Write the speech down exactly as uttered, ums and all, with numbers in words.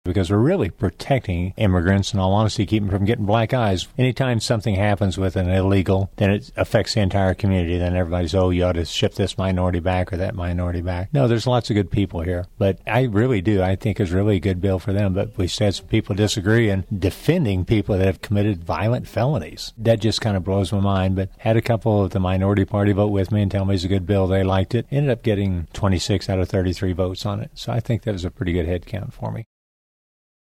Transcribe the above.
because we're really protecting immigrants, in all honesty, keep them from getting black eyes. Anytime something happens with an illegal, then it affects the entire community. Then everybody's, oh, you ought to ship this minority back or that minority back. No, there's lots of good people here. But I really do. I think it's really a good bill for them. But we said some people disagree in defending people that have committed violent felonies. That just kind of blows my mind. But had a couple of the minority party vote with me and tell me it's a good bill. They liked it. Ended up getting twenty-six out of thirty-three votes on it. So I think that was a pretty good head count for me.